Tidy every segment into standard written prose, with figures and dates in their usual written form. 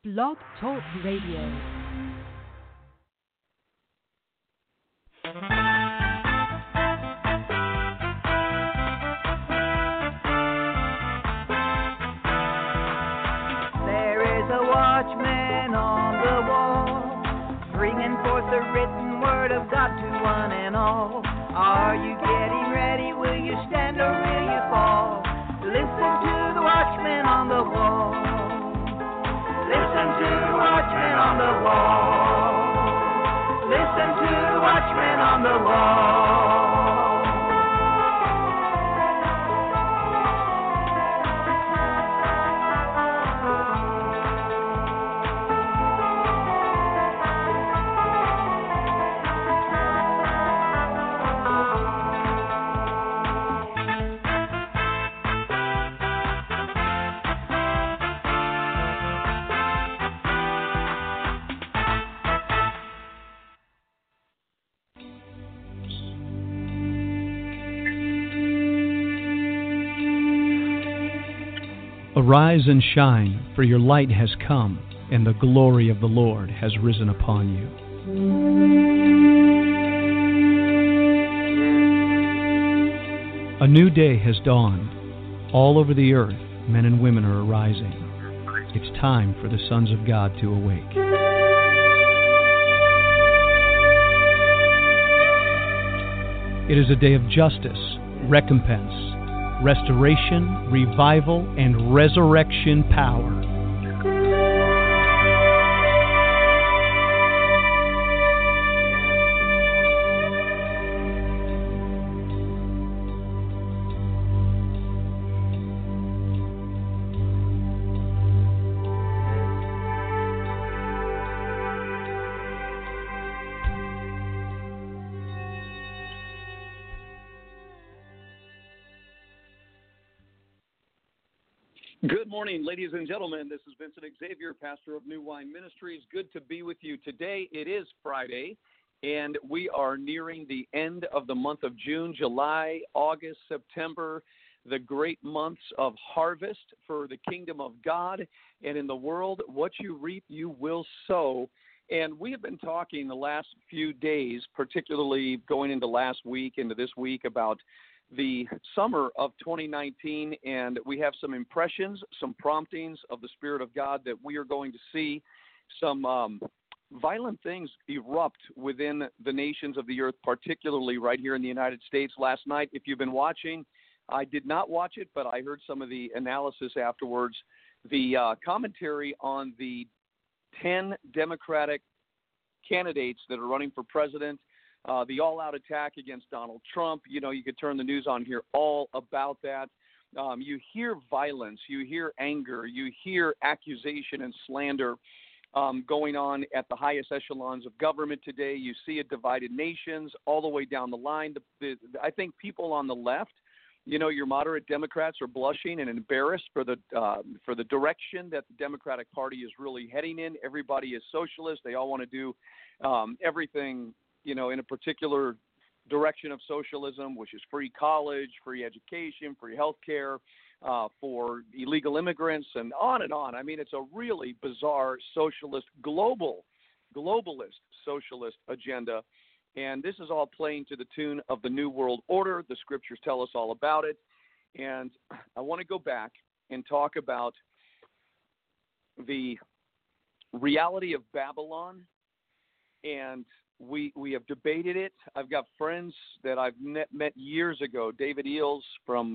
Blog Talk Radio. Watchman on the wall, bringing forth the written word of God to one and all. Are you getting ready? Will you stand or will you fall? Listen to the watchman on the wall. Listen to the watchman on the wall. Listen to the watchman on the wall. Arise and shine, for your light has come, and the glory of the Lord has risen upon you. A new day has dawned. All over the earth, men and women are arising. It's time for the sons of God to awake. It is a day of justice, recompense, restoration, revival, and resurrection power. Good morning, ladies and gentlemen. This is Vincent Xavier, pastor of New Wine Ministries. Good to be with you. Today it is Friday, and we are nearing the end of the month of June, July, August, September, the great months of harvest for the kingdom of God. And in the world, what you reap, you will sow. And we have been talking the last few days, particularly going into last week, into this week, about the summer of 2019, and we have some impressions, some promptings of the Spirit of God that we are going to see some violent things erupt within the nations of the earth, particularly right here in the United States. Last night, if you've been watching, I did not watch it, but I heard some of the analysis afterwards, the commentary on the 10 Democratic candidates that are running for president, the all-out attack against Donald Trump. You know, you could turn the news on here all about that. You hear violence, you hear anger, you hear accusation and slander going on at the highest echelons of government today. You see it divided nations all the way down the line. I think people on the left, you know, your moderate Democrats are blushing and embarrassed for the direction that the Democratic Party is really heading in. Everybody is socialist. They all want to do everything, you know, in a particular direction of socialism, which is free college, free education, free health care for illegal immigrants, and on and on. I mean, it's a really bizarre socialist, globalist socialist agenda. And this is all playing to the tune of the New World Order. The scriptures tell us all about it. And I want to go back and talk about the reality of Babylon. And we have debated it. I've got friends that I've met years ago. David Eels from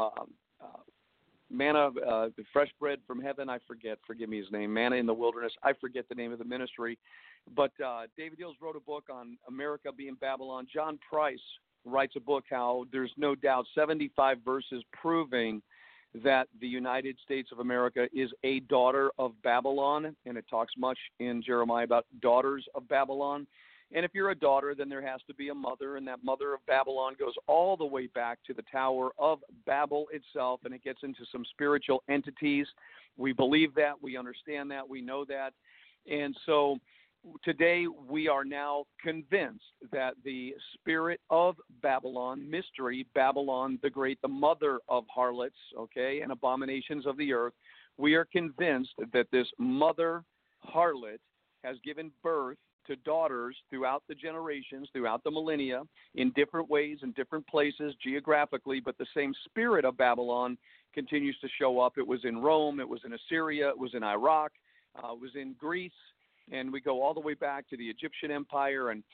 Manna, the Fresh Bread from Heaven. Forgive me his name, Manna in the Wilderness. I forget the name of the ministry. But David Eels wrote a book on America being Babylon. John Price writes a book how there's no doubt 75 verses proving that the United States of America is a daughter of Babylon. And it talks much in Jeremiah about daughters of Babylon. And if you're a daughter, then there has to be a mother, and that mother of Babylon goes all the way back to the Tower of Babel itself, and it gets into some spiritual entities. We believe that, we understand that, we know that. And so today we are now convinced that the spirit of Babylon, mystery, Babylon the Great, the mother of harlots, okay, and abominations of the earth, we are convinced that this mother harlot has given birth to daughters throughout the generations, throughout the millennia, in different ways, in different places, geographically, but the same spirit of Babylon continues to show up. It was in Rome, it was in Assyria, it was in Iraq, it was in Greece, and we go all the way back to the Egyptian Empire, and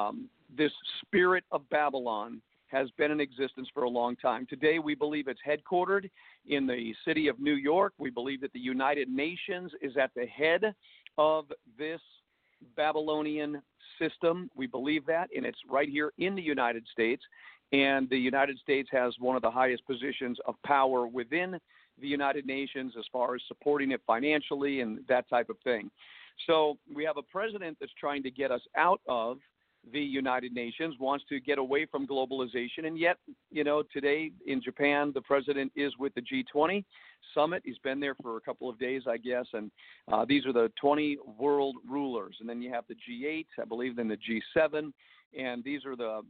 this spirit of Babylon has been in existence for a long time. Today, we believe it's headquartered in the city of New York. We believe that the United Nations is at the head of this Babylonian system. We believe that, and it's right here in the United States. And the United States has one of the highest positions of power within the United Nations as far as supporting it financially and that type of thing. So we have a president that's trying to get us out of the United Nations, wants to get away from globalization, and yet, today in Japan, the president is with the G20 summit. He's been there for a couple of days, I guess, and these are the 20 world rulers, and then you have the G8, I believe, then the G7, and these are the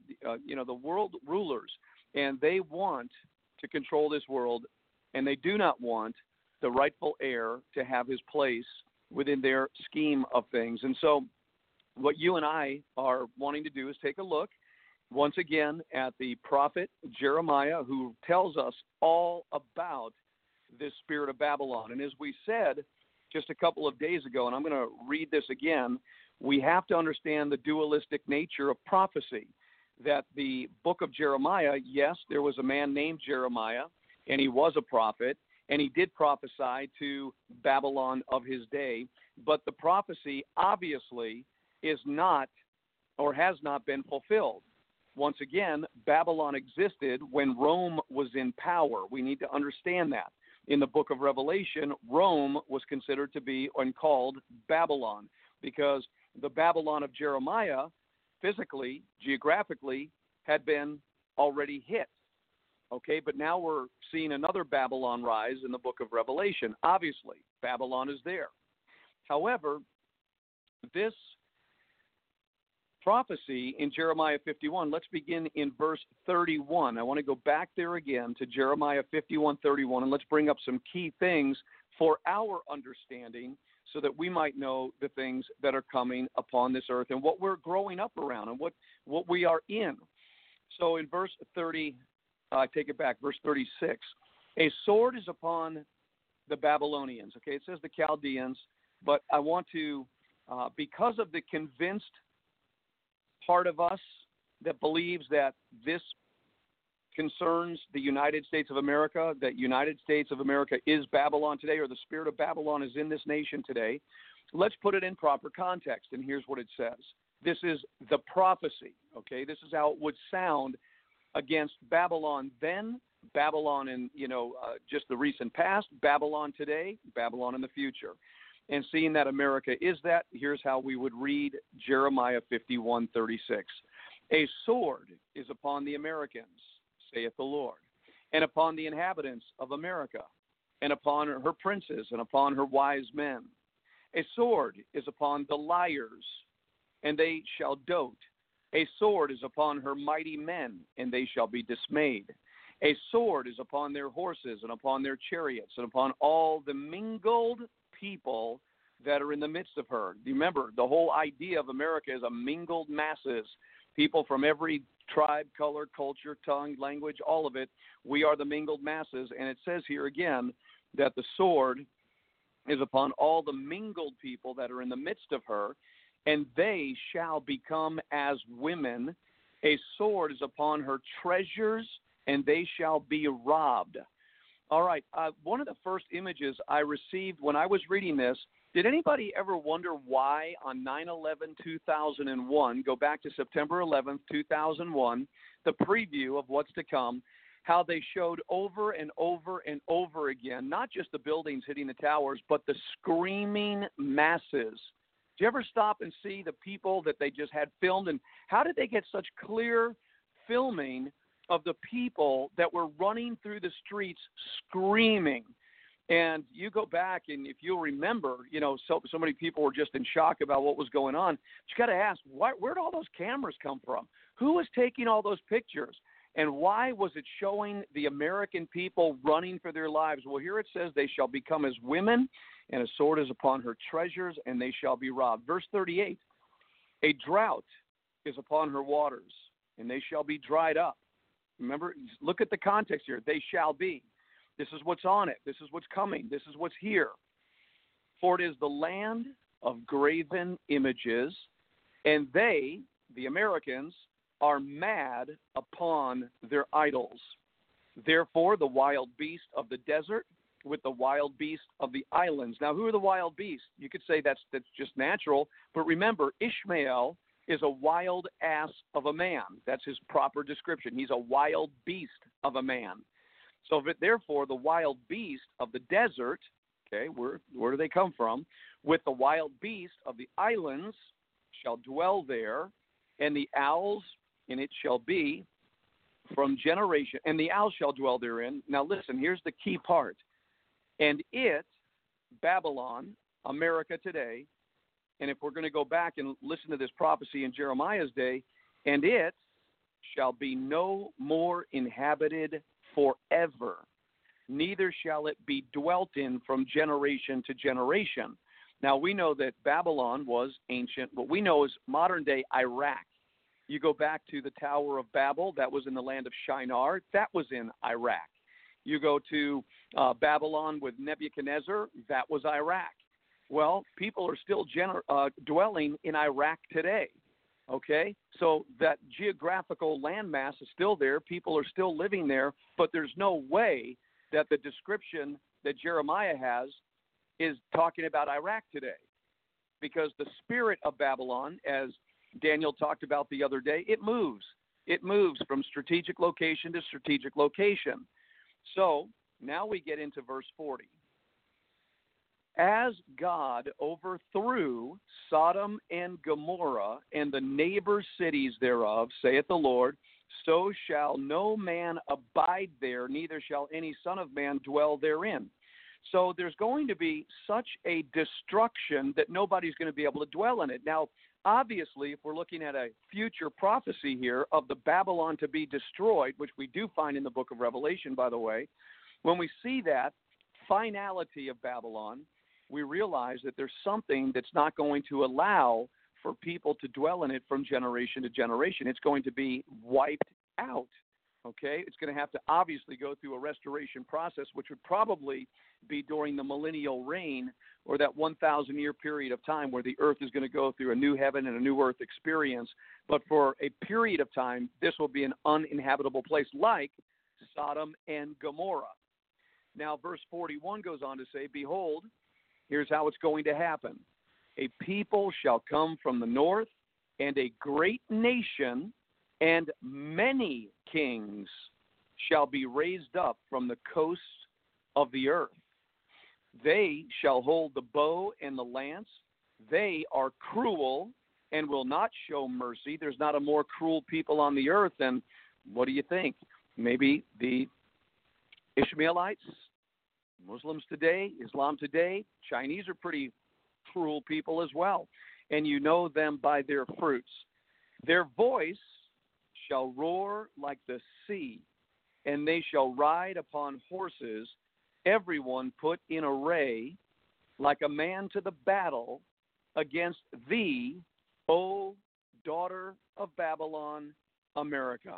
world rulers, and they want to control this world, and they do not want the rightful heir to have his place within their scheme of things. And so what you and I are wanting to do is take a look once again at the prophet Jeremiah, who tells us all about this spirit of Babylon. And as we said just a couple of days ago, and I'm going to read this again, we have to understand the dualistic nature of prophecy. That the book of Jeremiah, yes, there was a man named Jeremiah, and he was a prophet, and he did prophesy to Babylon of his day, but the prophecy obviously is not or has not been fulfilled. Once again, Babylon existed when Rome was in power. We need to understand that. In the book of Revelation, Rome was considered to be and called Babylon because the Babylon of Jeremiah, physically, geographically, had been already hit. Okay, but now we're seeing another Babylon rise in the book of Revelation. Obviously, Babylon is there. However, this prophecy in Jeremiah 51, let's begin in verse 31. I want to go back there again to Jeremiah 51:31, and let's bring up some key things for our understanding so that we might know the things that are coming upon this earth and what we're growing up around and what we are in. So in verse 30, I take it back, verse 36, a sword is upon the Babylonians. Okay, it says the Chaldeans, but I want to, because of the convinced part of us that believes that this concerns the United States of America, that United States of America is Babylon today, or the spirit of Babylon is in this nation today, let's put it in proper context, and here's what it says. This is the prophecy, okay? This is how it would sound against Babylon then, Babylon in, just the recent past, Babylon today, Babylon in the future. And seeing that America is that, here's how we would read Jeremiah 51:36. A sword is upon the Americans, saith the Lord, and upon the inhabitants of America, and upon her princes, and upon her wise men. A sword is upon the liars, and they shall dote. A sword is upon her mighty men, and they shall be dismayed. A sword is upon their horses, and upon their chariots, and upon all the mingled people that are in the midst of her. Remember, the whole idea of America is a mingled masses, people from every tribe, color, culture, tongue, language, all of it. We are the mingled masses, and it says here again that the sword is upon all the mingled people that are in the midst of her, and they shall become as women. A sword is upon her treasures, and they shall be robbed. All right, one of the first images I received when I was reading this, did anybody ever wonder why on 9/11/2001, go back to September 11th, 2001, the preview of what's to come, how they showed over and over and over again, not just the buildings hitting the towers, but the screaming masses? Did you ever stop and see the people that they just had filmed, and how did they get such clear filming of the people that were running through the streets screaming? And you go back, and if you'll remember, so many people were just in shock about what was going on. But you got to ask, where'd all those cameras come from? Who was taking all those pictures? And why was it showing the American people running for their lives? Well, here it says they shall become as women, and a sword is upon her treasures, and they shall be robbed. Verse 38, a drought is upon her waters, and they shall be dried up. Remember, look at the context here. They shall be. This is what's on it. This is what's coming. This is what's here. For it is the land of graven images, and they, the Americans, are mad upon their idols. Therefore, the wild beast of the desert with the wild beast of the islands. Now, who are the wild beasts? You could say that's just natural, but remember, Ishmael is a wild ass of a man. That's his proper description. He's a wild beast of a man. So, therefore, the wild beast of the desert, okay, where do they come from? With the wild beast of the islands shall dwell there, and the owls, and it shall be from generation, and the owl shall dwell therein. Now listen, here's the key part. And it, Babylon, America today, and if we're going to go back and listen to this prophecy in Jeremiah's day, and it shall be no more inhabited forever, neither shall it be dwelt in from generation to generation. Now we know that Babylon was ancient, what we know is modern day Iraq. You go back to the Tower of Babel, that was in the land of Shinar, that was in Iraq. You go to Babylon with Nebuchadnezzar, that was Iraq. Well, people are still dwelling in Iraq today, okay? So that geographical landmass is still there. People are still living there, but there's no way that the description that Jeremiah has is talking about Iraq today, because the spirit of Babylon, as Daniel talked about the other day, it moves. It moves from strategic location to strategic location. So now we get into verse 40. As God overthrew Sodom and Gomorrah and the neighbor cities thereof, saith the Lord, so shall no man abide there, neither shall any son of man dwell therein. So there's going to be such a destruction that nobody's going to be able to dwell in it. Now, obviously, if we're looking at a future prophecy here of the Babylon to be destroyed, which we do find in the book of Revelation, by the way, when we see that finality of Babylon, we realize that there's something that's not going to allow for people to dwell in it from generation to generation. It's going to be wiped out, okay? It's going to have to obviously go through a restoration process, which would probably be during the millennial reign, or that 1,000-year period of time where the earth is going to go through a new heaven and a new earth experience. But for a period of time, this will be an uninhabitable place like Sodom and Gomorrah. Now, verse 41 goes on to say, behold, here's how it's going to happen. A people shall come from the north, and a great nation and many kings shall be raised up from the coasts of the earth. They shall hold the bow and the lance. They are cruel and will not show mercy. There's not a more cruel people on the earth than, what do you think? Maybe the Ishmaelites, Muslims today, Islam today. Chinese are pretty cruel people as well. And you know them by their fruits. Their voice shall roar like the sea, and they shall ride upon horses, everyone put in array, like a man to the battle against thee, O daughter of Babylon, America.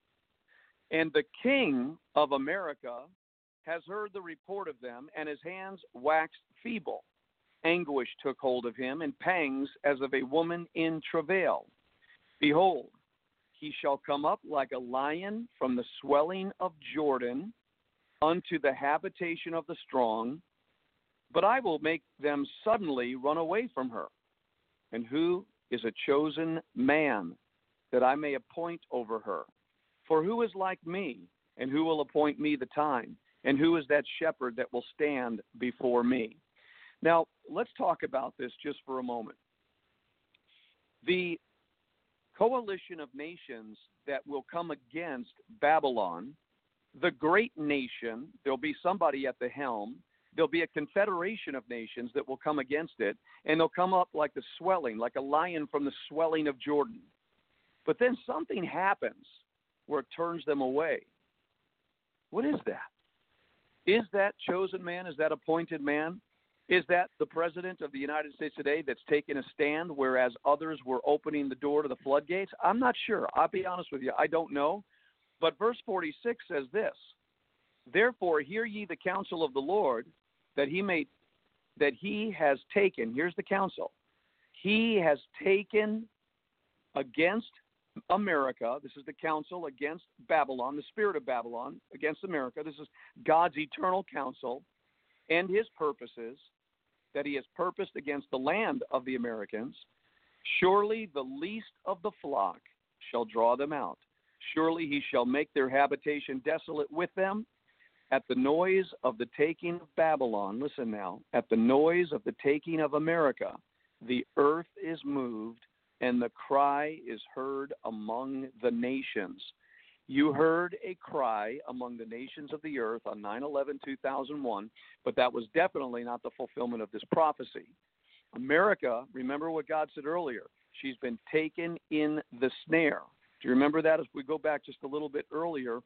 And the king of America has heard the report of them, and his hands waxed feeble. Anguish took hold of him, and pangs as of a woman in travail. Behold, he shall come up like a lion from the swelling of Jordan unto the habitation of the strong, but I will make them suddenly run away from her. And who is a chosen man, that I may appoint over her? For who is like me, and who will appoint me the time? And who is that shepherd that will stand before me? Now, let's talk about this just for a moment. The coalition of nations that will come against Babylon, the great nation, there'll be somebody at the helm. There'll be a confederation of nations that will come against it, and they'll come up like the swelling, like a lion from the swelling of Jordan. But then something happens where it turns them away. What is that? Is that chosen man? Is that appointed man? Is that the president of the United States today that's taking a stand, whereas others were opening the door to the floodgates? I'm not sure. I'll be honest with you. I don't know. But verse 46 says this, therefore hear ye the counsel of the Lord, that he has taken, here's the counsel, he has taken against America, this is the counsel against Babylon, the spirit of Babylon against America, this is God's eternal counsel and his purposes, that he has purposed against the land of the Americans. Surely the least of the flock shall draw them out. Surely he shall make their habitation desolate with them. At the noise of the taking of Babylon, listen now, at the noise of the taking of America, the earth is moved, and the cry is heard among the nations. You heard a cry among the nations of the earth on 9/11/2001, but that was definitely not the fulfillment of this prophecy. America, remember what God said earlier, she's been taken in the snare. Do you remember that? As we go back just a little bit earlier,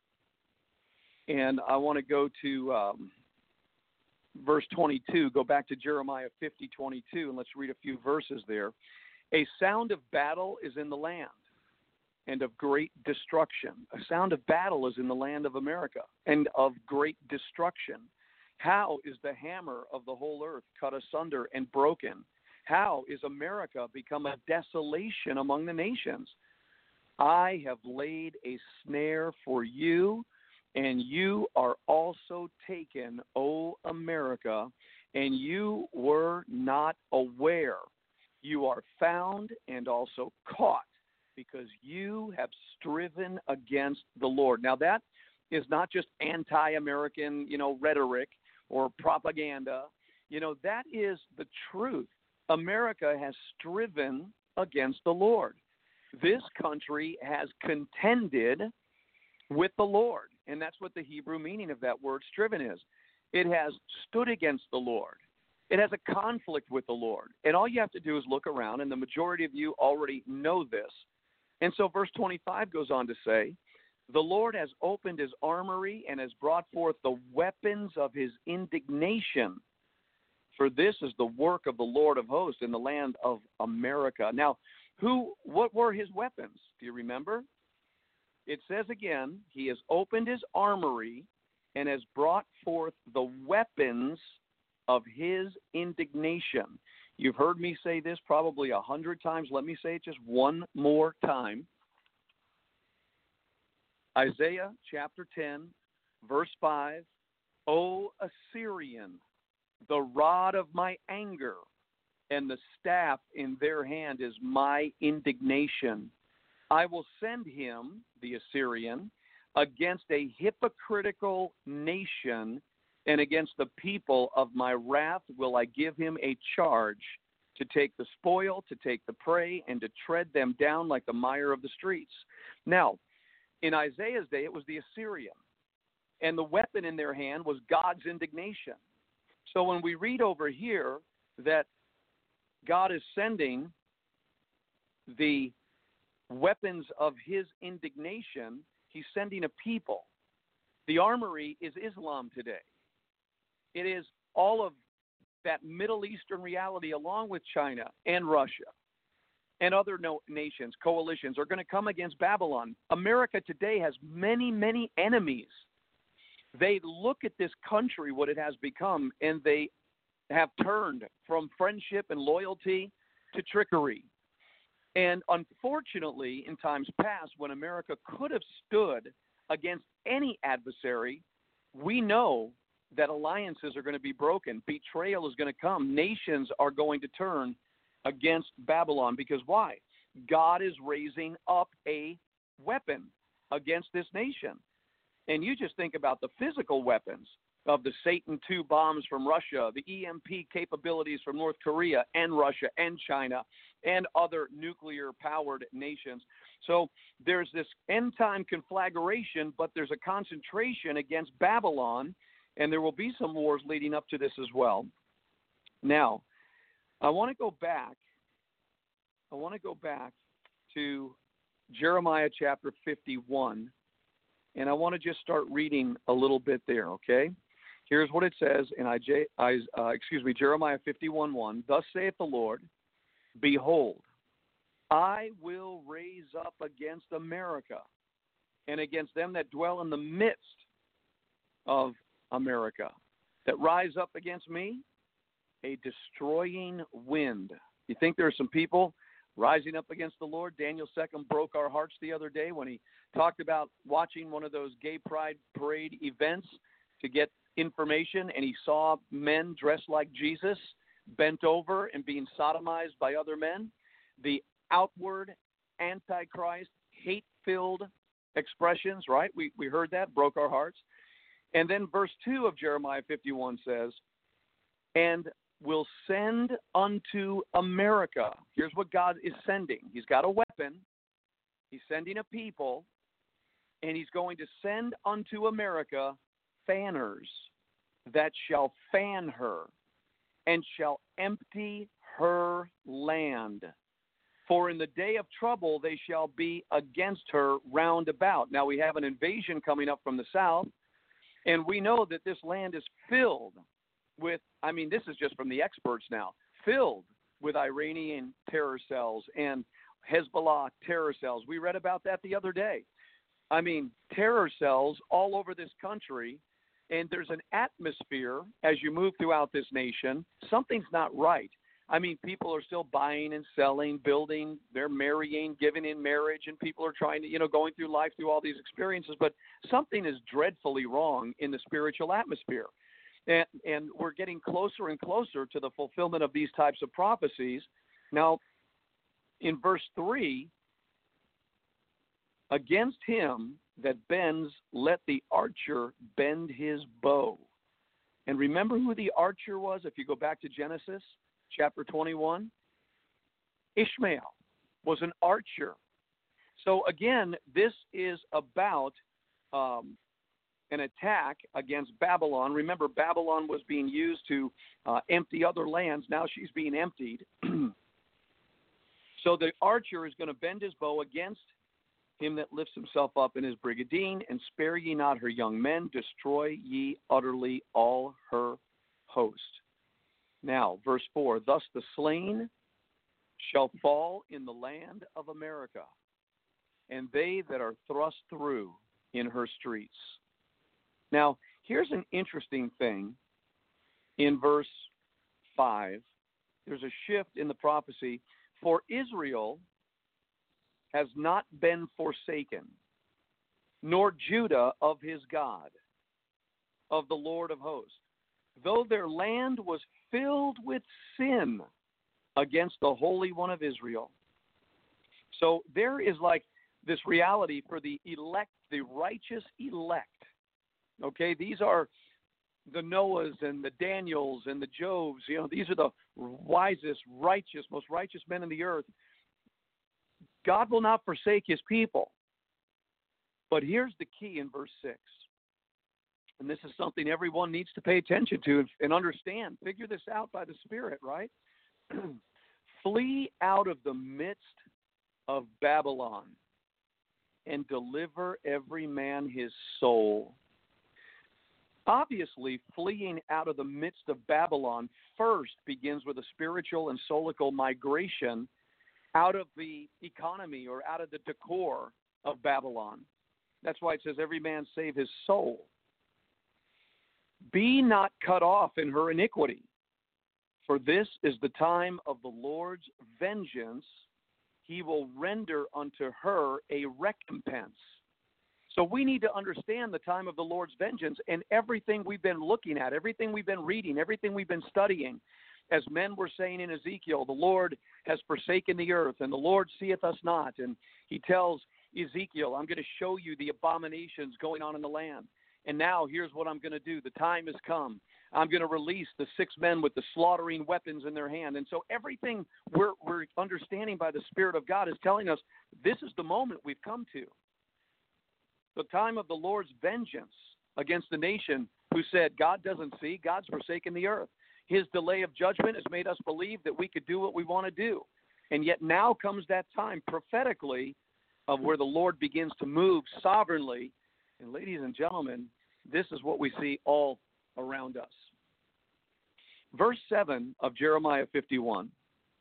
and I want to go to verse 22, go back to Jeremiah 50:22, and let's read a few verses there. A sound of battle is in the land, and of great destruction. A sound of battle is in the land of America, and of great destruction. How is the hammer of the whole earth cut asunder and broken? How is America become a desolation among the nations? I have laid a snare for you, and you are also taken, O America, and you were not aware. You are found and also caught, because you have striven against the Lord. Now that is not just anti-American, rhetoric or propaganda. That is the truth. America has striven against the Lord. This country has contended with the Lord, and that's what the Hebrew meaning of that word striven is. It has stood against the Lord. It has a conflict with the Lord. And all you have to do is look around, and the majority of you already know this. And so verse 25 goes on to say, the Lord has opened his armory and has brought forth the weapons of his indignation. For this is the work of the Lord of hosts in the land of America. Now, what were his weapons? Do you remember? It says again, he has opened his armory and has brought forth the weapons of his indignation. You've heard me say this probably 100 times. Let me say it just one more time. Isaiah chapter 10, verse 5, O Assyrian, the rod of my anger and the staff in their hand is my indignation. I will send him, the Assyrian, against a hypocritical nation, and against the people of my wrath will I give him a charge, to take the spoil, to take the prey, and to tread them down like the mire of the streets. Now, in Isaiah's day, it was the Assyrian, and the weapon in their hand was God's indignation. So when we read over here that God is sending the weapons of his indignation, he's sending a people. The armory is Islam today. It is all of that Middle Eastern reality, along with China and Russia and other nations, coalitions, are going to come against Babylon. America today has many, many enemies. They look at this country, what it has become, and they have turned from friendship and loyalty to trickery. And unfortunately, in times past, when America could have stood against any adversary, we know that alliances are going to be broken. Betrayal is going to come. Nations are going to turn against Babylon. Because why? God is raising up a weapon against this nation. And you just think about the physical weapons of the Satan II bombs from Russia, the EMP capabilities from North Korea and Russia and China and other nuclear-powered nations. So there's this end-time conflagration, but there's a concentration against Babylon, and there will be some wars leading up to this as well. Now, I want to go back to Jeremiah chapter 51, and I want to just start reading a little bit there, okay? Here's what it says in Jeremiah 51:1. Thus saith the Lord, behold, I will raise up against America and against them that dwell in the midst of America, that rise up against me, a destroying wind. You think there are some people rising up against the Lord? Daniel 2 broke our hearts the other day when he talked about watching one of those gay pride parade events to get information, and he saw men dressed like Jesus bent over and being sodomized by other men. The outward antichrist, hate-filled expressions, right? We heard that, broke our hearts. And then verse 2 of Jeremiah 51 says, and will send unto America. Here's what God is sending. He's got a weapon. He's sending a people. And he's going to send unto America fanners that shall fan her and shall empty her land. For in the day of trouble they shall be against her round about. Now we have an invasion coming up from the south. And we know that this land is filled with, this is just from the experts now, filled with Iranian terror cells and Hezbollah terror cells. We read about that the other day. Terror cells all over this country, and there's an atmosphere as you move throughout this nation. Something's not right. People are still buying and selling, building, they're marrying, giving in marriage, and people are trying to, going through life through all these experiences. But something is dreadfully wrong in the spiritual atmosphere. And we're getting closer and closer to the fulfillment of these types of prophecies. Now, in verse 3, against him that bends, let the archer bend his bow. And remember who the archer was if you go back to Genesis chapter 21? Ishmael was an archer. So again, this is about an attack against Babylon. Remember, Babylon was being used to empty other lands. Now she's being emptied. So the archer is going to bend his bow against him that lifts himself up in his brigandine, and spare ye not her young men, destroy ye utterly all her host. Now, verse 4, thus the slain shall fall in the land of America, and they that are thrust through in her streets. Now, here's an interesting thing in verse 5. There's a shift in the prophecy. For Israel has not been forsaken, nor Judah of his God, of the Lord of hosts, though their land was filled with sin against the Holy One of Israel. So there is like this reality for the elect, the righteous elect. Okay, these are the Noahs and the Daniels and the Jobs. These are the wisest, righteous, most righteous men in the earth. God will not forsake his people. But here's the key in verse 6. And this is something everyone needs to pay attention to and understand. Figure this out by the Spirit, right? Flee out of the midst of Babylon and deliver every man his soul. Obviously, fleeing out of the midst of Babylon first begins with a spiritual and soulical migration out of the economy or out of the decor of Babylon. That's why it says every man save his soul. Be not cut off in her iniquity, for this is the time of the Lord's vengeance. He will render unto her a recompense. So we need to understand the time of the Lord's vengeance, and everything we've been looking at, everything we've been reading, everything we've been studying. As men were saying in Ezekiel, the Lord has forsaken the earth, and the Lord seeth us not. And he tells Ezekiel, I'm going to show you the abominations going on in the land. And now here's what I'm going to do. The time has come. I'm going to release the 6 men with the slaughtering weapons in their hand. And so everything we're understanding by the Spirit of God is telling us this is the moment we've come to. The time of the Lord's vengeance against the nation who said, God doesn't see, God's forsaken the earth. His delay of judgment has made us believe that we could do what we want to do. And yet now comes that time prophetically of where the Lord begins to move sovereignly. And ladies and gentlemen, this is what we see all around us. Verse 7 of Jeremiah 51.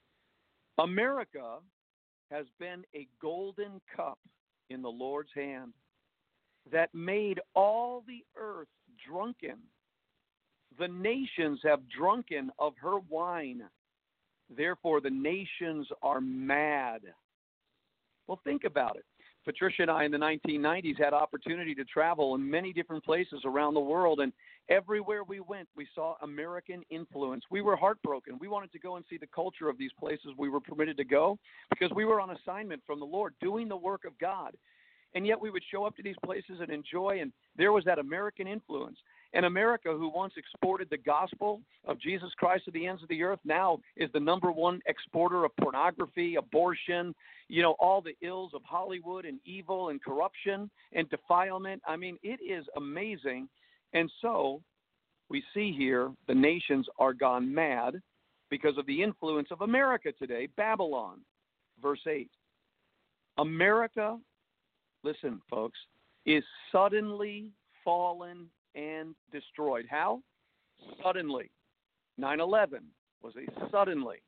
America has been a golden cup in the Lord's hand that made all the earth drunken. The nations have drunken of her wine. Therefore, the nations are mad. Well, think about it. Patricia and I in the 1990s had opportunity to travel in many different places around the world, and everywhere we went, we saw American influence. We were heartbroken. We wanted to go and see the culture of these places we were permitted to go because we were on assignment from the Lord, doing the work of God. And yet we would show up to these places and enjoy, and there was that American influence. And America, who once exported the gospel of Jesus Christ to the ends of the earth, now is the number one exporter of pornography, abortion, all the ills of Hollywood and evil and corruption and defilement. I mean, it is amazing. And so we see here the nations are gone mad because of the influence of America today, Babylon. Verse 8. America, listen, folks, is suddenly fallen and destroyed. How? Suddenly. 9/11 was a suddenly.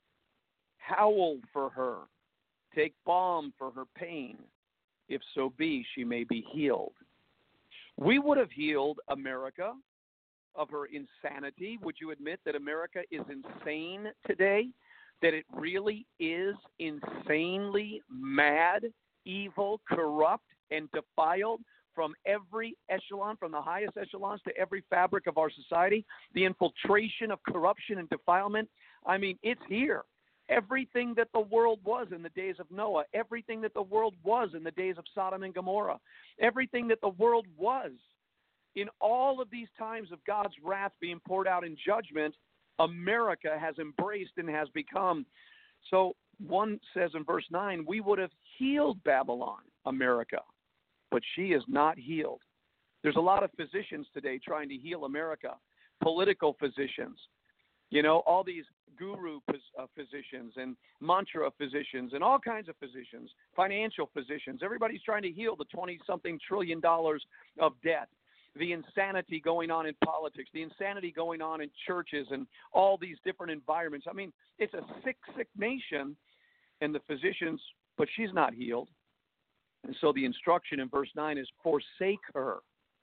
Howl for her. Take balm for her pain. If so be, she may be healed. We would have healed America of her insanity. Would you admit that America is insane today? That it really is insanely mad, evil, corrupt, and defiled from every echelon, from the highest echelons to every fabric of our society? The infiltration of corruption and defilement, I mean, it's here. Everything that the world was in the days of Noah, everything that the world was in the days of Sodom and Gomorrah, everything that the world was in all of these times of God's wrath being poured out in judgment, America has embraced and has become. So one says in verse 9, we would have healed Babylon, America, but she is not healed. There's a lot of physicians today trying to heal America, political physicians, all these guru physicians and mantra physicians and all kinds of physicians, financial physicians. Everybody's trying to heal the 20-something trillion dollars of debt, the insanity going on in politics, the insanity going on in churches and all these different environments. I mean, it's a sick, sick nation, and the physicians, but she's not healed. And so the instruction in verse 9 is forsake her.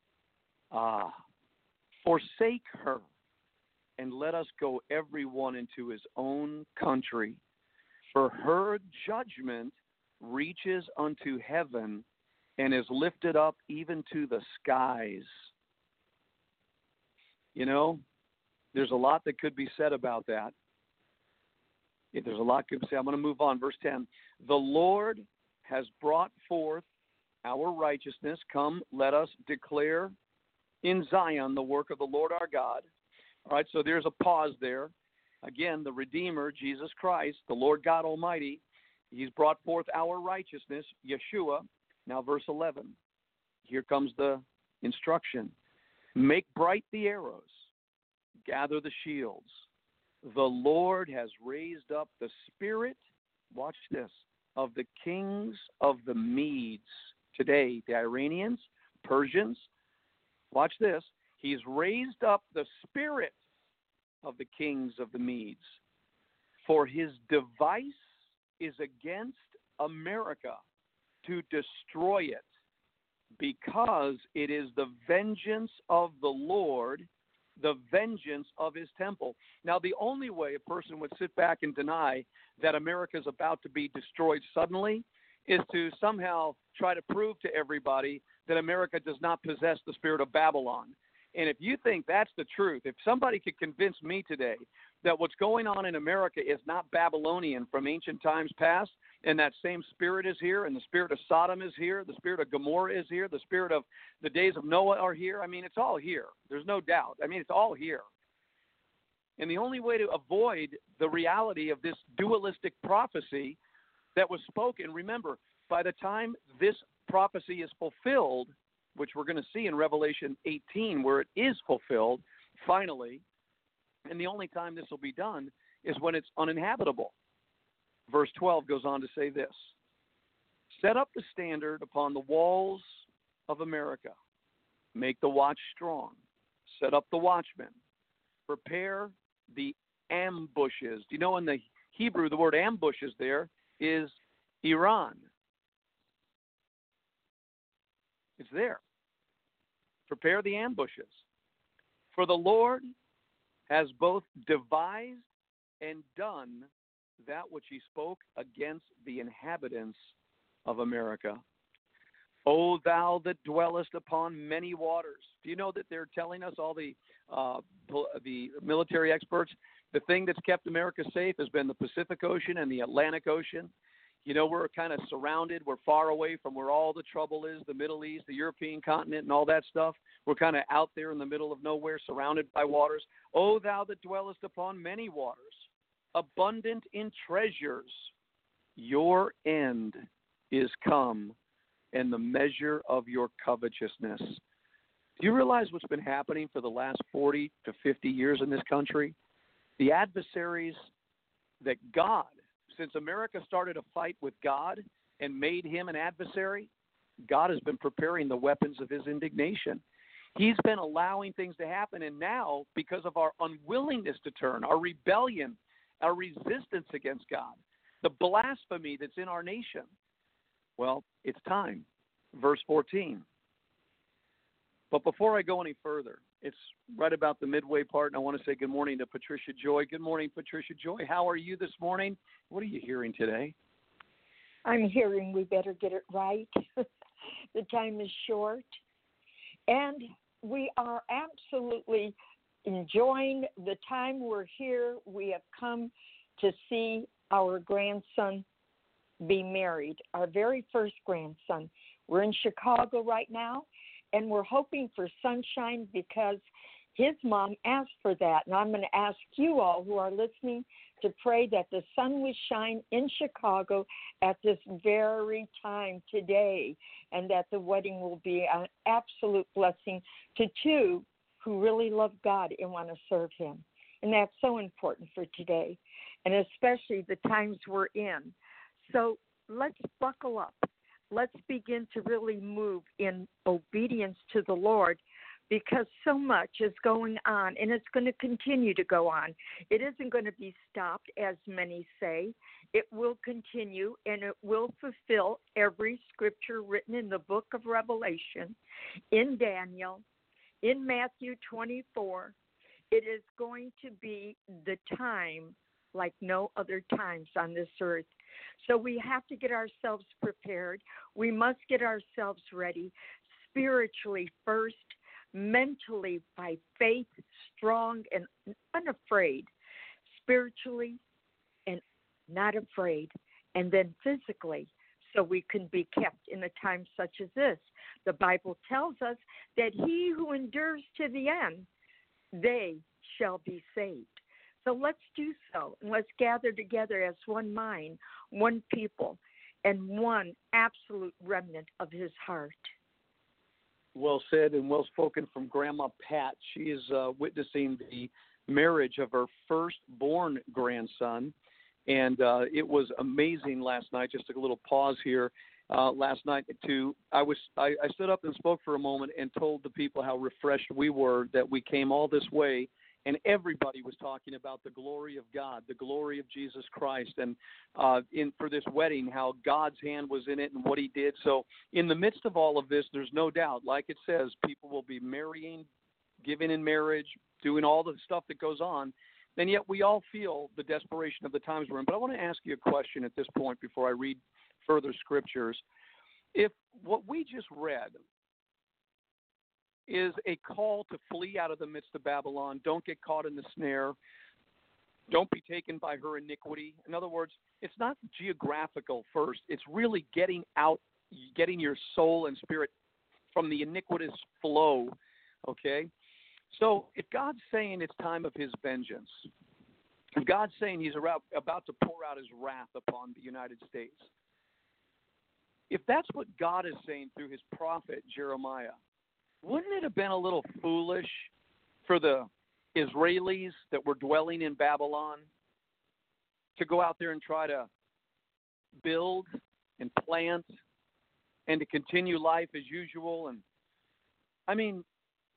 Forsake her, and let us go every one into his own country. For her judgment reaches unto heaven and is lifted up even to the skies. There's a lot that could be said about that. There's a lot could be said. I'm going to move on. Verse 10. The Lord has brought forth our righteousness. Come, let us declare in Zion the work of the Lord our God. All right, so there's a pause there. Again, the Redeemer, Jesus Christ, the Lord God Almighty, he's brought forth our righteousness, Yeshua. Now, verse 11. Here comes the instruction. Make bright the arrows, gather the shields. The Lord has raised up the spirit, watch this, of the kings of the Medes. Today, the Iranians, Persians, watch this. He's raised up the spirit of the kings of the Medes. For his device is against America to destroy it, because it is the vengeance of the Lord, the vengeance of his temple. Now, the only way a person would sit back and deny that America is about to be destroyed suddenly is to somehow try to prove to everybody that America does not possess the spirit of Babylon. And if you think that's the truth, if somebody could convince me today that what's going on in America is not Babylonian from ancient times past, and that same spirit is here, and the spirit of Sodom is here, the spirit of Gomorrah is here, the spirit of the days of Noah are here, I mean, it's all here. There's no doubt. I mean, it's all here. And the only way to avoid the reality of this dualistic prophecy that was spoken, remember, by the time this prophecy is fulfilled, which we're going to see in Revelation 18, where it is fulfilled, finally, and the only time this will be done is when it's uninhabitable. Verse 12 goes on to say this: set up the standard upon the walls of America. Make the watch strong. set up the watchmen, prepare the ambushes. Do you know in the Hebrew the word ambushes there is Iran? It's there. Prepare the ambushes. For the Lord has both devised and done that which he spoke against the inhabitants of America. O thou that dwellest upon many waters. Do you know that they're telling us, all the military experts, the thing that's kept America safe has been the Pacific Ocean and the Atlantic Ocean? You know, we're kind of surrounded. We're far away from where all the trouble is, the Middle East, the European continent, and all that stuff. We're kind of out there in the middle of nowhere, surrounded by waters. O thou that dwellest upon many waters, abundant in treasures, your end is come, and the measure of your covetousness. Do you realize what's been happening for the last 40 to 50 years in this country? The adversaries that God, since America started a fight with God and made him an adversary, God has been preparing the weapons of his indignation. He's been allowing things to happen, and now, because of our unwillingness to turn, our rebellion, our resistance against God, the blasphemy that's in our nation, well, it's time. Verse 14. But before I go any further, it's right about the midway part, and I want to say good morning to Patricia Joy. Good morning, Patricia Joy. How are you this morning? What are you hearing today? I'm hearing we better get it right. The time is short. And we are absolutely enjoying the time we're here. We have come to see our grandson be married, our very first grandson. We're in Chicago right now, and we're hoping for sunshine because his mom asked for that. And I'm going to ask you all who are listening to pray that the sun will shine in Chicago at this very time today, and that the wedding will be an absolute blessing to two who really love God and want to serve him. And that's so important for today, and especially the times we're in. So let's buckle up. Let's begin to really move in obedience to the Lord, because so much is going on, and it's going to continue to go on. It isn't going to be stopped, as many say. It will continue, and it will fulfill every scripture written in the book of Revelation, in Daniel, in Matthew 24. It is going to be the time like no other times on this earth. So we have to get ourselves prepared. We must get ourselves ready, spiritually first, mentally by faith, strong and unafraid, spiritually and not afraid, and then physically, so we can be kept in a time such as this. The Bible tells us that he who endures to the end, they shall be saved. So let's do so, and let's gather together as one mind, one people, and one absolute remnant of his heart. Well said and well spoken from Grandma Pat. She is witnessing the marriage of her firstborn grandson, and it was amazing last night. Just a little pause here. Last night, I stood up and spoke for a moment and told the people how refreshed we were that we came all this way. And everybody was talking about the glory of God, the glory of Jesus Christ, and for this wedding, how God's hand was in it and what he did. So in the midst of all of this, there's no doubt, like it says, people will be marrying, giving in marriage, doing all the stuff that goes on. And yet we all feel the desperation of the times we're in. But I want to ask you a question at this point before I read further scriptures. If what we just read is a call to flee out of the midst of Babylon, don't get caught in the snare, don't be taken by her iniquity. In other words, it's not geographical first. It's really getting your soul and spirit from the iniquitous flow, okay? So if God's saying it's time of his vengeance, if God's saying he's about to pour out his wrath upon the United States, if that's what God is saying through his prophet Jeremiah, wouldn't it have been a little foolish for the Israelis that were dwelling in Babylon to go out there and try to build and plant and to continue life as usual? And I mean,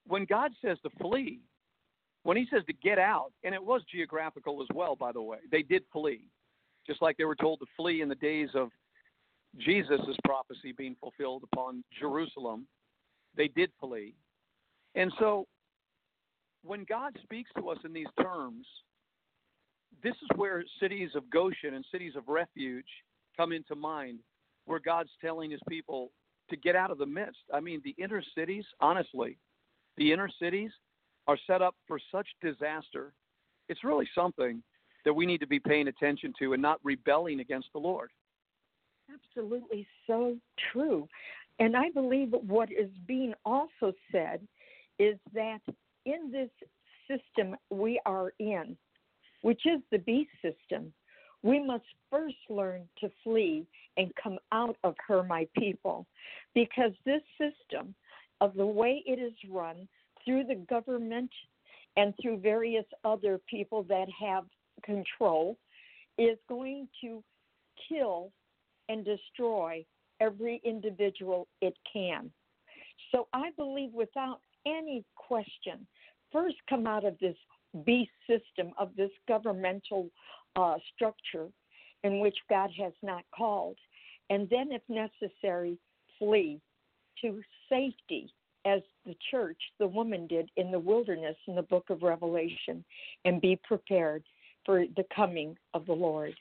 when God says to flee, when he says to get out, and it was geographical as well, by the way, they did flee, just like they were told to flee in the days of Jesus' prophecy being fulfilled upon Jerusalem. They did flee. And so when God speaks to us in these terms, this is where cities of Goshen and cities of refuge come into mind, where God's telling his people to get out of the midst. I mean, the inner cities, honestly, the inner cities are set up for such disaster. It's really something that we need to be paying attention to and not rebelling against the Lord. Absolutely so true. And I believe what is being also said is that in this system we are in, which is the beast system, we must first learn to flee and come out of her, my people, because this system of the way it is run through the government and through various other people that have control is going to kill and destroy every individual it can. So I believe without any question, first come out of this beast system, of this governmental structure in which God has not called, and then if necessary, flee to safety as the church, the woman did in the wilderness in the book of Revelation, and be prepared for the coming of the Lord.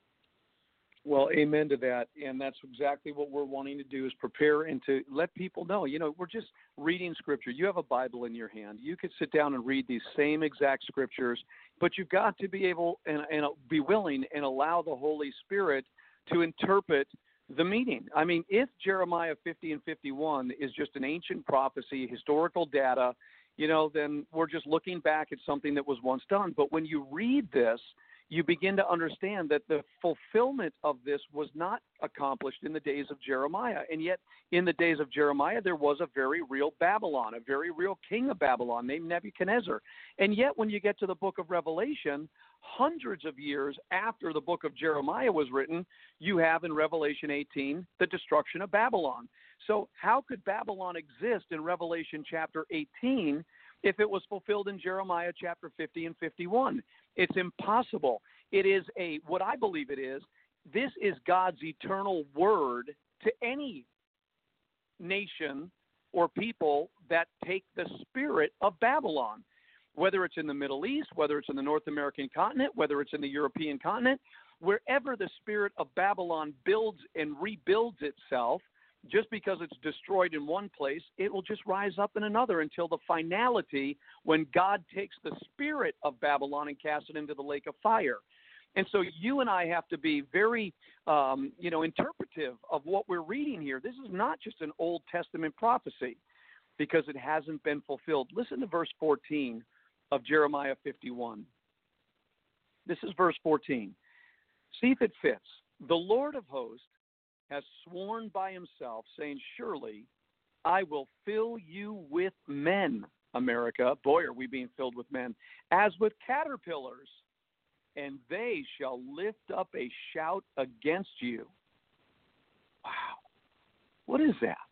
Well, amen to that. And that's exactly what we're wanting to do, is prepare and to let people know. You know, we're just reading Scripture. You have a Bible in your hand. You could sit down and read these same exact Scriptures, but you've got to be able and be willing and allow the Holy Spirit to interpret the meaning. I mean, if Jeremiah 50 and 51 is just an ancient prophecy, historical data, you know, then we're just looking back at something that was once done. But when you read this, you begin to understand that the fulfillment of this was not accomplished in the days of Jeremiah. And yet, in the days of Jeremiah, there was a very real Babylon, a very real king of Babylon named Nebuchadnezzar. And yet, when you get to the book of Revelation, hundreds of years after the book of Jeremiah was written, you have in Revelation 18 the destruction of Babylon. So how could Babylon exist in Revelation chapter 18 if it was fulfilled in Jeremiah chapter 50 and 51? It's impossible. It is what I believe it is, this is God's eternal word to any nation or people that take the spirit of Babylon, whether it's in the Middle East, whether it's in the North American continent, whether it's in the European continent, wherever the spirit of Babylon builds and rebuilds itself. Just because it's destroyed in one place, it will just rise up in another until the finality when God takes the spirit of Babylon and casts it into the lake of fire. And so you and I have to be very, interpretive of what we're reading here. This is not just an Old Testament prophecy because it hasn't been fulfilled. Listen to verse 14 of Jeremiah 51. This is verse 14. See if it fits. The Lord of hosts has sworn by himself, saying, surely I will fill you with men, America. Boy, are we being filled with men, as with caterpillars, and they shall lift up a shout against you. Wow. What is that?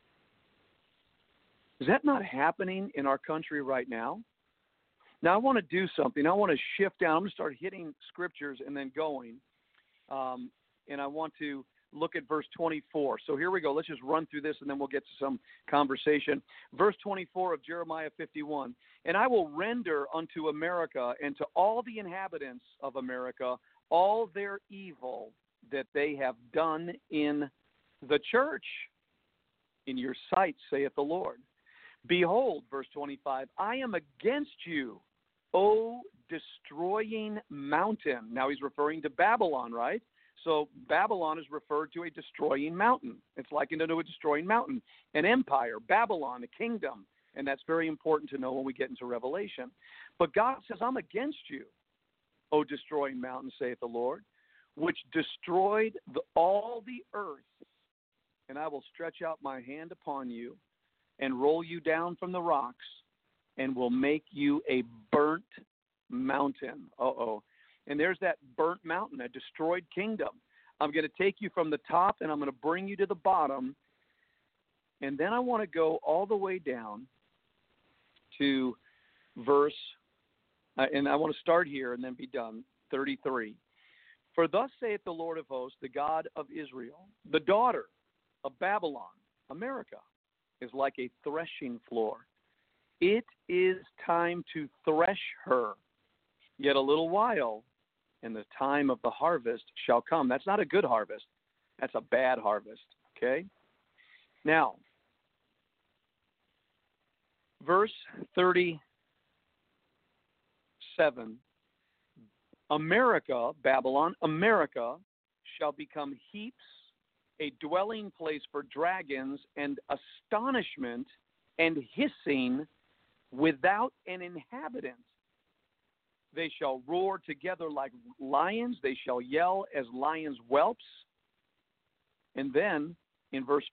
Is that not happening in our country right now? Now, I want to do something. I want to shift down. I'm going to start hitting scriptures and then going. And I want to look at verse 24. So here we go. Let's just run through this, and then we'll get to some conversation. Verse 24 of Jeremiah 51. And I will render unto America and to all the inhabitants of America all their evil that they have done in the church, in your sight, saith the Lord. Behold, verse 25, I am against you, O destroying mountain. Now he's referring to Babylon, right? So Babylon is referred to a destroying mountain. It's likened to a destroying mountain, an empire, Babylon, a kingdom. And that's very important to know when we get into Revelation. But God says, I'm against you, O destroying mountain, saith the Lord, which destroyed all the earth. And I will stretch out my hand upon you and roll you down from the rocks and will make you a burnt mountain. And there's that burnt mountain, a destroyed kingdom. I'm going to take you from the top, and I'm going to bring you to the bottom. And then I want to go all the way down to verse, and I want to start here and then be done, 33. For thus saith the Lord of hosts, the God of Israel, the daughter of Babylon, America, is like a threshing floor. It is time to thresh her. Yet a little while, and the time of the harvest shall come. That's not a good harvest. That's a bad harvest, okay? Now, verse 37, America, Babylon, America, shall become heaps, a dwelling place for dragons, and astonishment and hissing without an inhabitant. They shall roar together like lions. They shall yell as lions' whelps. And then in verse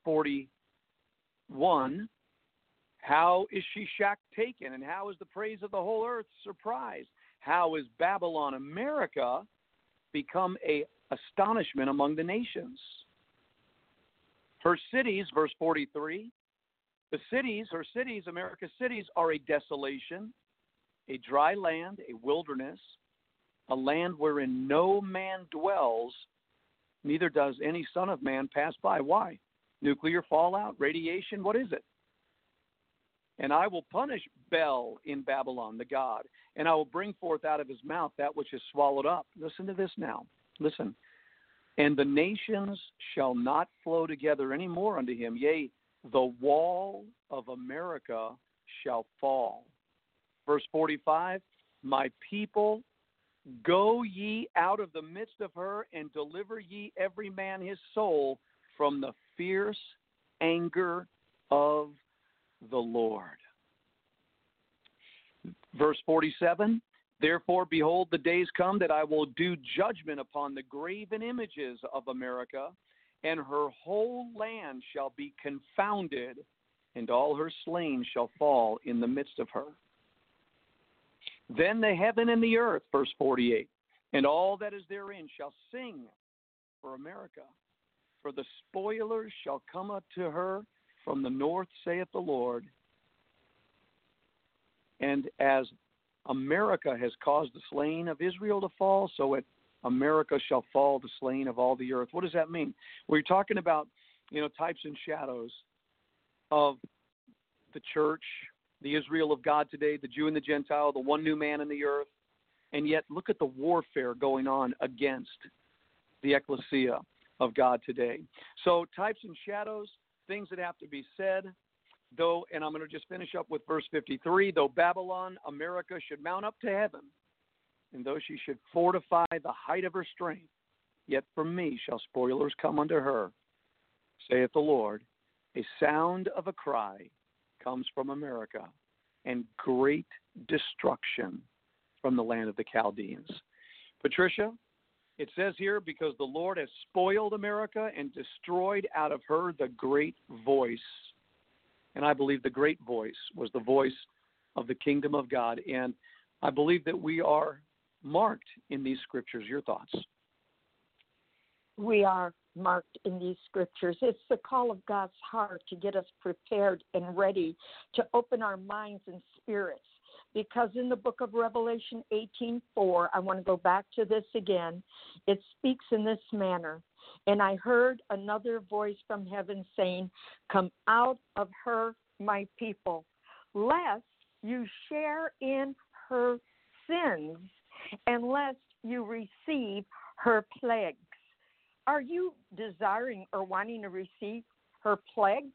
41, how is Shishak taken, and how is the praise of the whole earth surprised? How is Babylon, America, become a astonishment among the nations? Her cities, verse 43, the cities, her cities, America's cities, are a desolation, a dry land, a wilderness, a land wherein no man dwells, neither does any son of man pass by. Why? Nuclear fallout, radiation, what is it? And I will punish Bel in Babylon, the god, and I will bring forth out of his mouth that which is swallowed up. Listen to this now. Listen. And the nations shall not flow together any more unto him. Yea, the wall of America shall fall. Verse 45, my people, go ye out of the midst of her, and deliver ye every man his soul from the fierce anger of the Lord. Verse 47, therefore, behold, the days come that I will do judgment upon the graven images of America, and her whole land shall be confounded, and all her slain shall fall in the midst of her. Then the heaven and the earth, verse 48, and all that is therein shall sing for America. For the spoilers shall come up to her from the north, saith the Lord. And as America has caused the slain of Israel to fall, so America shall fall the slain of all the earth. What does that mean? We're talking about, types and shadows of the church, the Israel of God today, the Jew and the Gentile, the one new man in the earth. And yet look at the warfare going on against the ecclesia of God today. So types and shadows, things that have to be said, though, and I'm going to just finish up with verse 53, though Babylon, America, should mount up to heaven, and though she should fortify the height of her strength, yet from me shall spoilers come unto her, saith the Lord. A sound of a cry comes from America, and great destruction from the land of the Chaldeans. Patricia, it says here, because the Lord has spoiled America and destroyed out of her the great voice. And I believe the great voice was the voice of the kingdom of God. And I believe that we are marked in these scriptures. Your thoughts? We are marked in these scriptures. It's the call of God's heart to get us prepared and ready to open our minds and spirits. Because in the book of Revelation 18:4, I want to go back to this again. It speaks in this manner. And I heard another voice from heaven saying, come out of her, my people, lest you share in her sins, and lest you receive her plagues. Are you desiring or wanting to receive her plagues?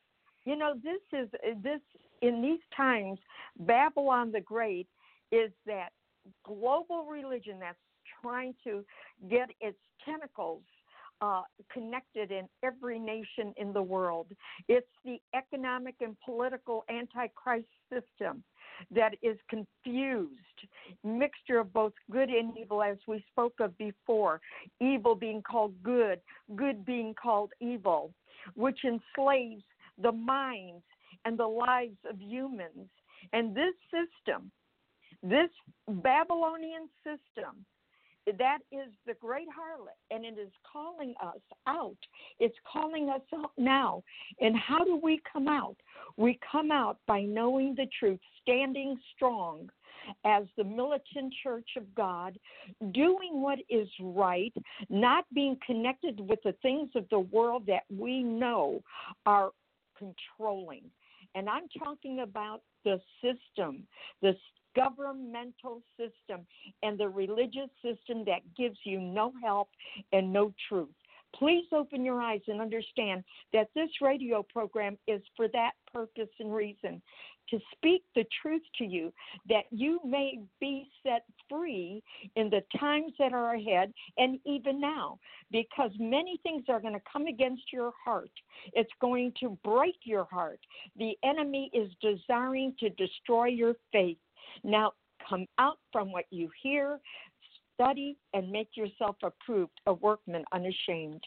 This in these times, Babylon the Great is that global religion that's trying to get its tentacles connected in every nation in the world. It's the economic and political antichrist system that is confused, mixture of both good and evil, as we spoke of before, evil being called good, good being called evil, which enslaves the minds and the lives of humans. And this system, this Babylonian system, that is the great harlot, and it is calling us out. It's calling us out now. And how do we come out? We come out by knowing the truth, standing strong as the militant church of God, doing what is right, not being connected with the things of the world that we know are controlling. And I'm talking about the system, the governmental system, and the religious system that gives you no help and no truth. Please open your eyes and understand that this radio program is for that purpose and reason, to speak the truth to you, that you may be set free in the times that are ahead and even now, because many things are going to come against your heart. It's going to break your heart. The enemy is desiring to destroy your faith. Now, come out from what you hear, study, and make yourself approved, a workman unashamed.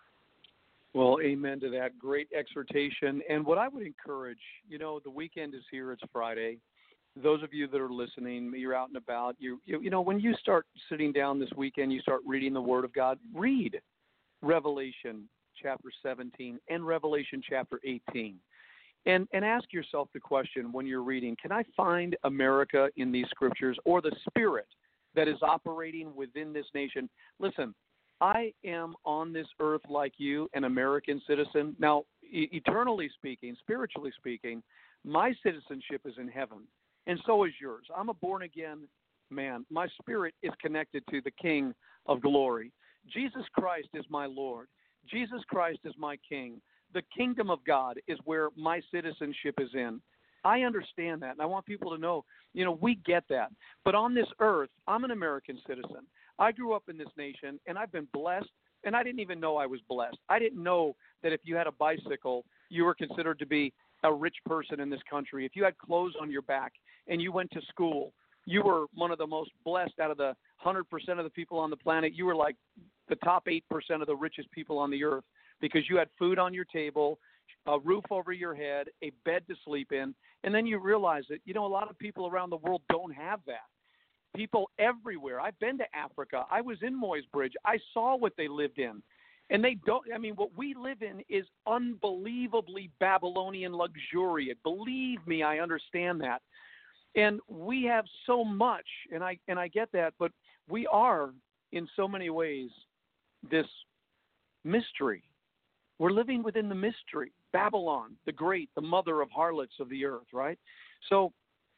Well, amen to that. Great exhortation. And what I would encourage, the weekend is here. It's Friday. Those of you that are listening, you're out and about. You know, when you start sitting down this weekend, you start reading the Word of God. Read Revelation chapter 17 and Revelation chapter 18. And ask yourself the question when you're reading, can I find America in these scriptures, or the spirit that is operating within this nation? Listen, I am on this earth like you, an American citizen. Now, eternally speaking, spiritually speaking, my citizenship is in heaven, and so is yours. I'm a born-again man. My spirit is connected to the King of glory. Jesus Christ is my Lord. Jesus Christ is my King. The kingdom of God is where my citizenship is in. I understand that, and I want people to know, we get that. But on this earth, I'm an American citizen. I grew up in this nation, and I've been blessed, and I didn't even know I was blessed. I didn't know that if you had a bicycle, you were considered to be a rich person in this country. If you had clothes on your back and you went to school, you were one of the most blessed out of the 100% of the people on the planet. You were like the top 8% of the richest people on the earth, because you had food on your table, a roof over your head, a bed to sleep in, and then you realize that, a lot of people around the world don't have that. People everywhere. I've been to Africa. I was in Moy's Bridge. I saw what they lived in. And they don't, what we live in is unbelievably Babylonian luxuriant. Believe me, I understand that. And we have so much, and I get that, but we are, in so many ways, this mystery. We're living within the mystery. Babylon, the great, the mother of harlots of the earth, right? So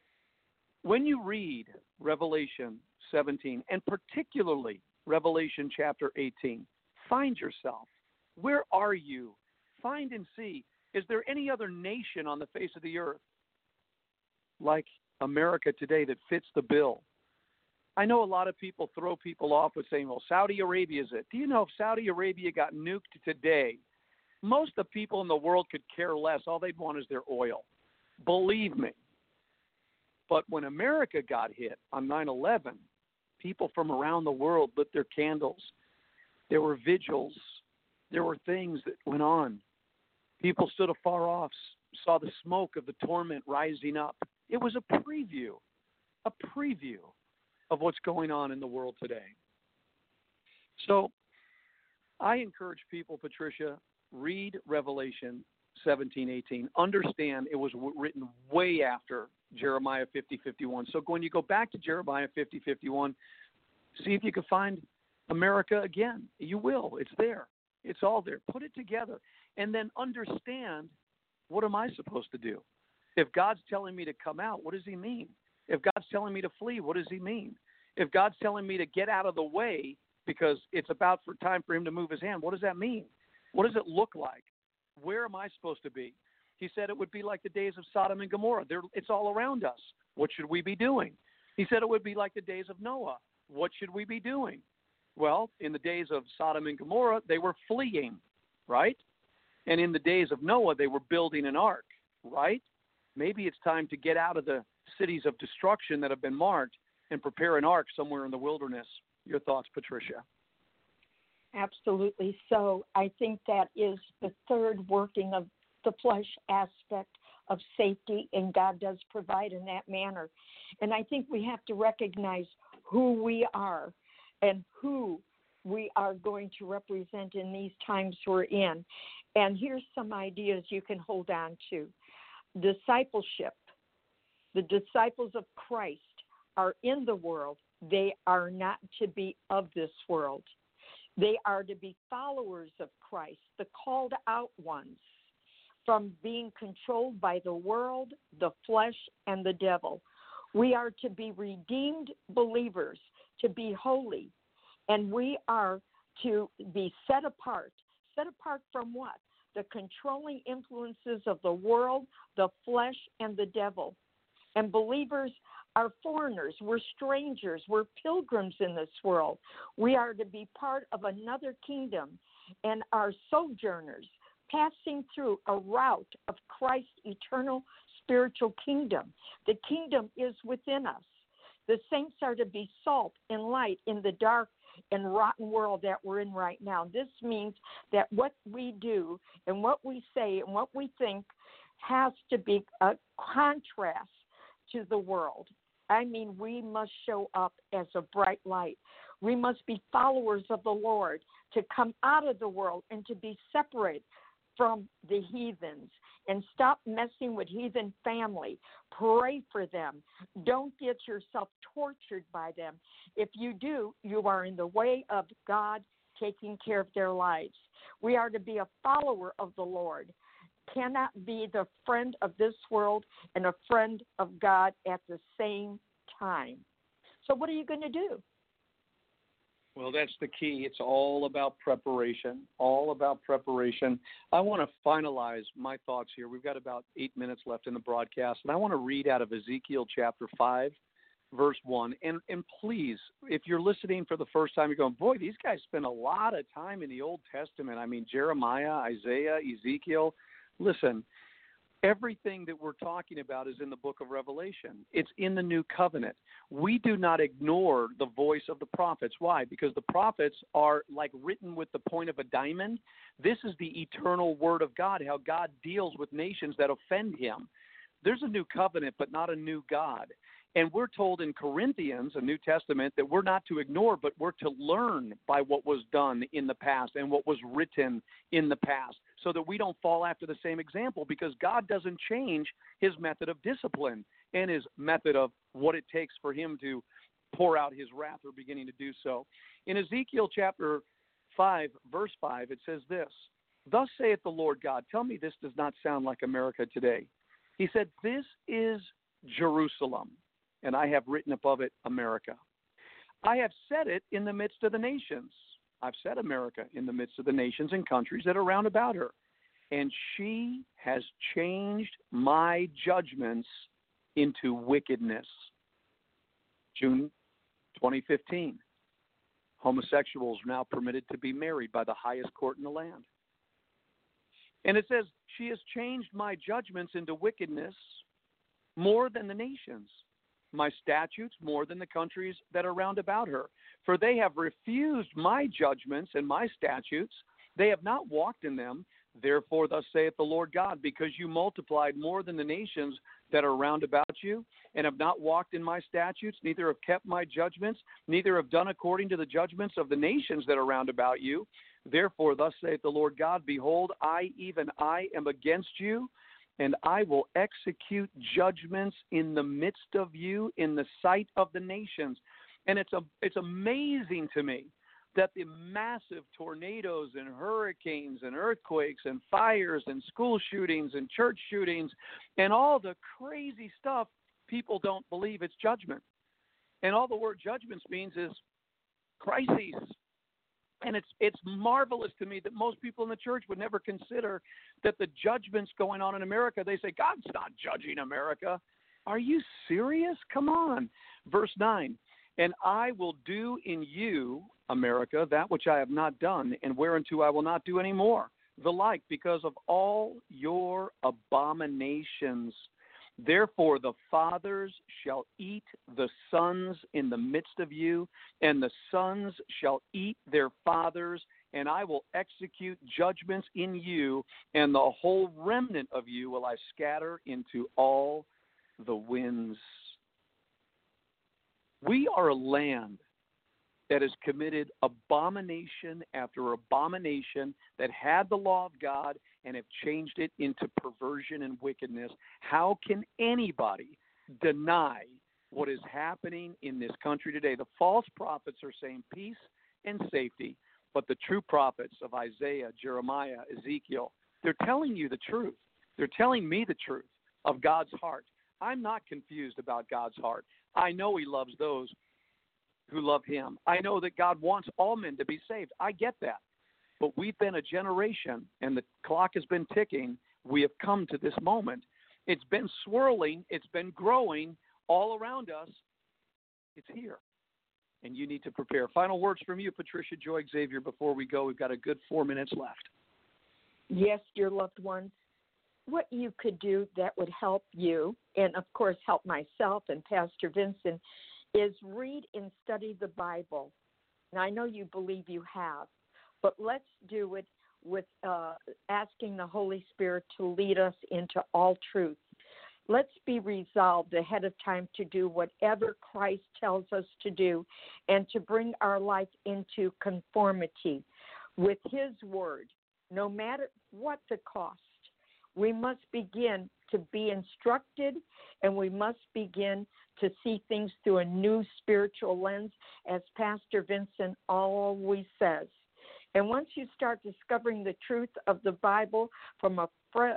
when you read Revelation 17, and particularly Revelation chapter 18, find yourself. Where are you? Find and see. Is there any other nation on the face of the earth like America today that fits the bill? I know a lot of people throw people off with saying, well, Saudi Arabia is it. Do you know if Saudi Arabia got nuked today, most of the people in the world could care less. All they'd want is their oil. Believe me. But when America got hit on 9/11, people from around the world lit their candles. There were vigils. There were things that went on. People stood afar off, saw the smoke of the torment rising up. It was a preview of what's going on in the world today. So I encourage people, Patricia, read Revelation 17, 18. Understand it was written way after Jeremiah 50, 51. So when you go back to Jeremiah 50, 51, see if you can find America again. You will. It's there. It's all there. Put it together. And then understand, what am I supposed to do? If God's telling me to come out, what does he mean? If God's telling me to flee, what does he mean? If God's telling me to get out of the way because it's about for time for him to move his hand, what does that mean? What does it look like? Where am I supposed to be? He said it would be like the days of Sodom and Gomorrah. It's all around us. What should we be doing? He said it would be like the days of Noah. What should we be doing? Well, in the days of Sodom and Gomorrah, they were fleeing, right? And in the days of Noah, they were building an ark, right? Maybe it's time to get out of the cities of destruction that have been marked and prepare an ark somewhere in the wilderness. Your thoughts, Patricia? Absolutely so. I think that is the third working of the flesh aspect of safety, and God does provide in that manner. And I think we have to recognize who we are and who we are going to represent in these times we're in. And here's some ideas you can hold on to. Discipleship. The disciples of Christ are in the world. They are not to be of this world. They are to be followers of Christ, the called out ones, from being controlled by the world, the flesh, and the devil. We are to be redeemed believers, to be holy, and we are to be set apart. Set apart from what? The controlling influences of the world, the flesh, and the devil. And believers are foreigners. We're strangers. We're pilgrims in this world. We are to be part of another kingdom and are sojourners, passing through a route of Christ's eternal spiritual kingdom. The kingdom is within us. The saints are to be salt and light in the dark and rotten world that we're in right now. This means that what we do and what we say and what we think has to be a contrast to the world. I mean, we must show up as a bright light. We must be followers of the Lord, to come out of the world and to be separated from the heathens and stop messing with heathen family. Pray for them. Don't get yourself tortured by them. If you do, you are in the way of God taking care of their lives. We are to be a follower of the Lord. Cannot be the friend of this world and a friend of God at the same time. So what are you going to do? Well, that's the key. It's all about preparation, all about preparation. I want to finalize my thoughts here. We've got about 8 minutes left in the broadcast, and I want to read out of Ezekiel chapter 5, verse 1. And please, if you're listening for the first time, you're going, boy, these guys spend a lot of time in the Old Testament. I mean, Jeremiah, Isaiah, Ezekiel. Listen, everything that we're talking about is in the book of Revelation. It's in the new covenant. We do not ignore the voice of the prophets. Why? Because the prophets are like written with the point of a diamond. This is the eternal word of God, how God deals with nations that offend him. There's a new covenant, but not a new God. And we're told in Corinthians, a New Testament, that we're not to ignore, but we're to learn by what was done in the past and what was written in the past, so that we don't fall after the same example, because God doesn't change his method of discipline and his method of what it takes for him to pour out his wrath, or beginning to do so. In Ezekiel chapter 5, verse 5, it says this: "Thus saith the Lord God." Tell me this does not sound like America today. He said, "This is Jerusalem, and I have written above it America. I have set it in the midst of the nations." I've set America in the midst of the nations and countries that are round about her. "And she has changed my judgments into wickedness." June 2015. Homosexuals are now permitted to be married by the highest court in the land. And it says, "She has changed my judgments into wickedness more than the nations, my statutes more than the countries that are round about her. For they have refused my judgments and my statutes. They have not walked in them. Therefore, thus saith the Lord God, because you multiplied more than the nations that are round about you, and have not walked in my statutes, neither have kept my judgments, neither have done according to the judgments of the nations that are round about you. Therefore, thus saith the Lord God, behold, I, even I, am against you, and I will execute judgments in the midst of you in the sight of the nations." And it's amazing to me that the massive tornadoes and hurricanes and earthquakes and fires and school shootings and church shootings and all the crazy stuff, people don't believe it's judgment. And all the word judgments means is crises. And it's marvelous to me that most people in the church would never consider that the judgments going on in America, they say, God's not judging America. Are you serious? Come on. Verse 9, "And I will do in you, America, that which I have not done, and whereunto I will not do any more, the like, because of all your abominations. Therefore the fathers shall eat the sons in the midst of you, and the sons shall eat their fathers, and I will execute judgments in you, and the whole remnant of you will I scatter into all the winds." We are a land that has committed abomination after abomination, that had the law of God and have changed it into perversion and wickedness. How can anybody deny what is happening in this country today? The false prophets are saying peace and safety, but the true prophets of Isaiah, Jeremiah, Ezekiel, they're telling you the truth. They're telling me the truth of God's heart. I'm not confused about God's heart. I know he loves those who love him. I know that God wants all men to be saved. I get that. But we've been a generation, and the clock has been ticking. We have come to this moment. It's been swirling. It's been growing all around us. It's here. And you need to prepare. Final words from you, Patricia Joy Xavier, before we go. We've got a good 4 minutes left. Yes, dear loved ones, what you could do that would help you, and of course help myself and Pastor Vincent, is read and study the Bible. And I know you believe you have, but let's do it with asking the Holy Spirit to lead us into all truth. Let's be resolved ahead of time to do whatever Christ tells us to do and to bring our life into conformity with his word, no matter what the cost. We must begin to be instructed, and we must begin to see things through a new spiritual lens, as Pastor Vincent always says. And once you start discovering the truth of the Bible from a fresh,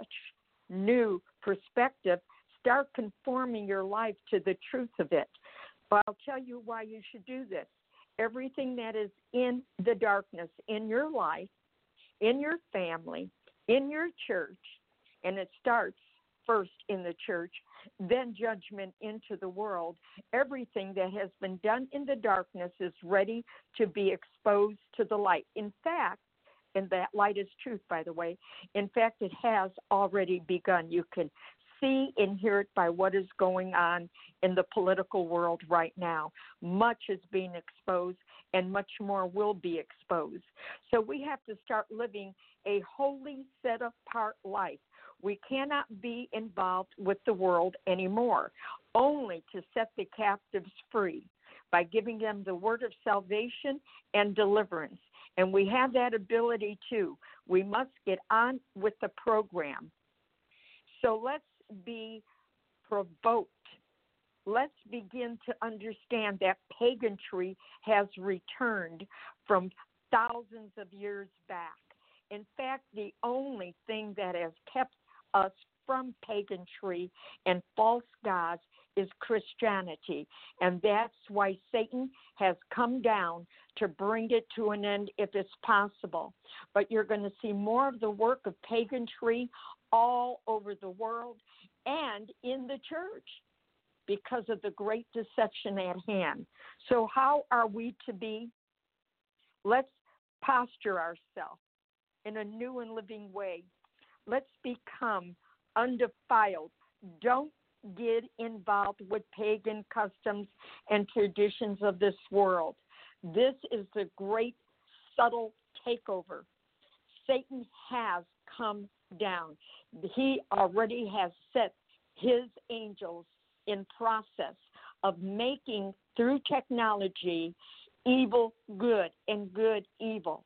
new perspective, start conforming your life to the truth of it. But I'll tell you why you should do this. Everything that is in the darkness in your life, in your family, in your church, and it starts first in the church, then judgment into the world. Everything that has been done in the darkness is ready to be exposed to the light. In fact, and that light is truth, by the way, in fact, it has already begun. You can see and hear it by what is going on in the political world right now. Much is being exposed, and much more will be exposed. So we have to start living a holy, set-apart life. We cannot be involved with the world anymore, only to set the captives free by giving them the word of salvation and deliverance. And we have that ability too. We must get on with the program. So let's be provoked. Let's begin to understand that paganry has returned from thousands of years back. In fact, the only thing that has kept us from paganry and false gods is Christianity. And that's why Satan has come down to bring it to an end if it's possible. But you're going to see more of the work of paganry all over the world and in the church because of the great deception at hand. So how are we to be? Let's posture ourselves in a new and living way. Let's become undefiled. Don't get involved with pagan customs and traditions of this world. This is the great subtle takeover. Satan has come down. He already has set his angels in process of making, through technology, evil good and good evil.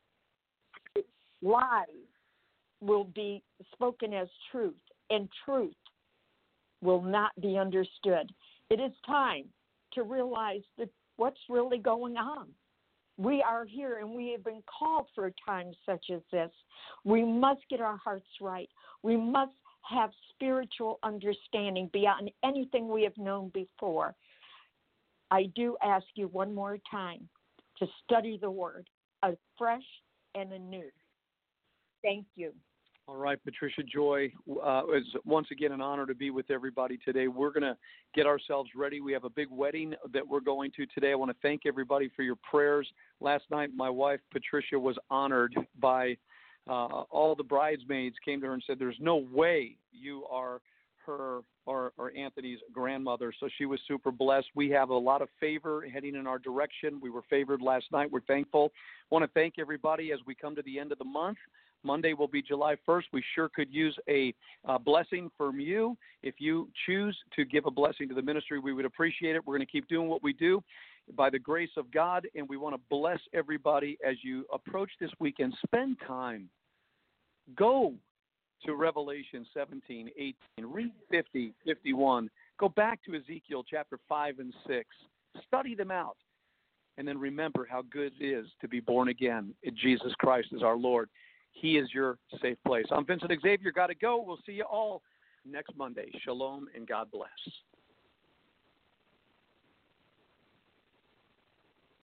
Lies will be spoken as truth, and truth will not be understood. It is time to realize that what's really going on. We are here, and we have been called for a time such as this. We must get our hearts right. We must have spiritual understanding beyond anything we have known before. I do ask you one more time to study the Word afresh and anew. Thank you. All right, Patricia Joy, it's once again an honor to be with everybody today. We're going to get ourselves ready. We have a big wedding that we're going to today. I want to thank everybody for your prayers. Last night, my wife, Patricia, was honored by all the bridesmaids came to her and said, there's no way you are her or Anthony's grandmother, so she was super blessed. We have a lot of favor heading in our direction. We were favored last night. We're thankful. Want to thank everybody as we come to the end of the month. Monday will be July 1st. We sure could use a blessing from you. If you choose to give a blessing to the ministry, we would appreciate it. We're going to keep doing what we do by the grace of God, and we want to bless everybody as you approach this weekend. Spend time. Go to Revelation 17, 18, read 50, 51. Go back to Ezekiel chapter 5 and 6. Study them out. And then remember how good it is to be born again in Jesus Christ as our Lord. He is your safe place. I'm Vincent Xavier. Got to go. We'll see you all next Monday. Shalom and God bless.